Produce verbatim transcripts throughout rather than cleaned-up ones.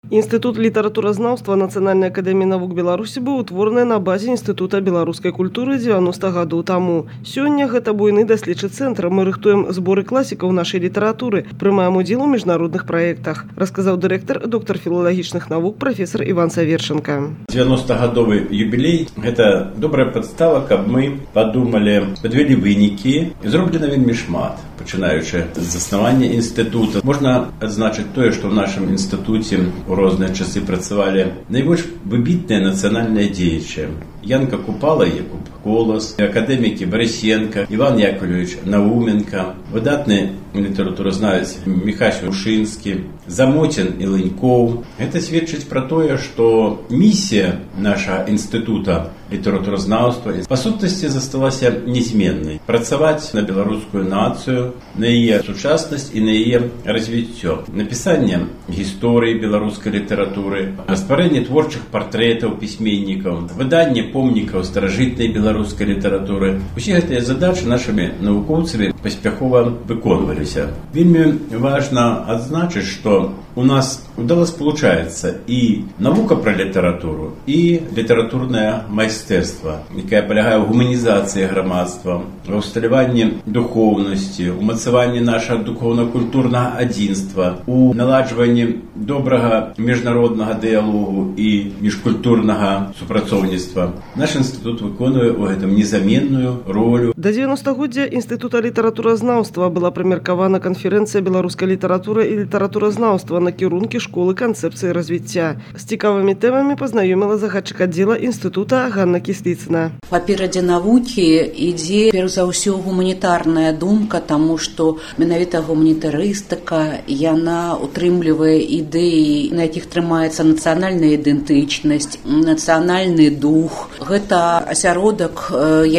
Інстытут літаратуразнаўства Нацыянальнай акадэміі навук Беларусі быў утвораны на базе Інстытута беларускай культуры дзевяноста гадоў таму. Сёння гэта буйны даследчы цэнтр. Мы рыхтуем зборы класікаў нашай літаратуры, прымаем удзел у міжнародных праектах, расказаў дырэктар, доктар філалагічных навук прафесор Іван Саверченко. дзевяностагадовы юбілей – гэта добрая падстава, каб мы падумалі, падвялі вынікі, і зроблена вельмі шмат. Пачынаючы з заснавання інстытута. Можна адзначыць тое, што ў нашым інстытуце у розныя часы працавалі найбольш выбітныя нацыянальныя дзеячы. Янка Купала, Якуб Колас, акадэмікі Барысенка, Іван Яковлевич Науменка, выдатны літаратуразнавец Міхась Ушынскі, Замотін і Лынькоў. Гэта сведчыць пра тое, што місія нашага інстытута літаратуразнаўства па сутнасці засталася нязменнай. Працаваць на беларускую нацыю, на яе сучаснасць і на яе развіццё. Напісанне гісторыі беларускай літаратуры, стварэнне творчых партрэтаў пісьменнікаў, выданне помнікаў старажытнай беларускай літаратуры. Усе гэтыя задачы нашымі навукоўцамі паспяхова выконваліся. Вельмі важна адзначыць, што у нас удала спалучаецца і навука пра літаратуру, і літаратурнае майстэрства, якая палягае ў гуманізацыі грамадства, ва ўсталяванні духоўнасці, умацаванні нашага духоўна-культурнага адзінства, у наладжванні добрага міжнароднага дыялогу і міжкультурнага супрацоўніцтва. Наш інстытут выконвае ў гэтым незаменную ролю. Да дзевяностагоддзя Інстытута літаратуразнаўства была прымеркавана канферэнцыя беларускай літаратуры і літаратуразнаўства на кірункі школы канцэпцыі развіцця. З цікавымі тэмамі пазнаёміла загадчык аддзела інстытута Ганна Кісліцына. Паперадзе навукі ідзе перш за ўсё гуманітарная думка, таму што менавіта гуманітарыстыка, яна утрымлівае ідэі, на якіх трымаецца нацыянальная ідэнтычнасць, нацыянальны дух. Гэта асяродак,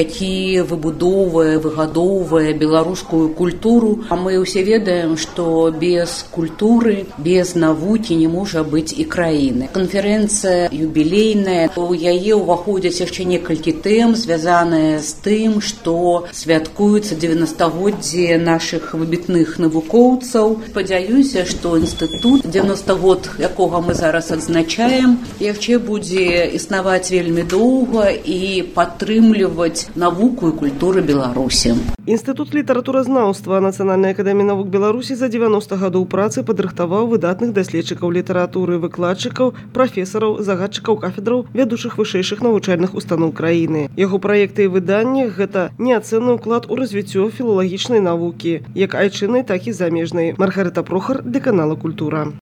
які выбудоўвае, выгадоўвае беларускую культуру. А мы ўсе ведаем, што без культуры, без навукі не можа быць і краіны. Канферэнцыя юбілейная, у яе ўваходзяць яшчэ некалькі тэм, звязаныя з тым, што святкуецца дзевяностагоддзе нашых выбітных навукоўцаў. Спадзяюся, што інстытут, дзевяносты год, якога мы зараз адзначаем, яшчэ будзе існаваць вельмі доўга і падтрымліваць навуку і культуру Беларусі. Інстытут літаратуразнаўства Нацыянальнай акадэміі навук Беларусі за дзевяноста гадоў працы падрыхтаваў выдатных даследчыкаў літаратуры, выкладчыкаў, прафесараў, загадчыкаў кафедраў вядучых вышэйшых навучальных устаноў краіны. Яго праекты і выданні – гэта неацэнны ўклад у развіццё філалагічнай навукі, як айчыннай, так і замежнай. Маргарыта Прохар, дэканала культура.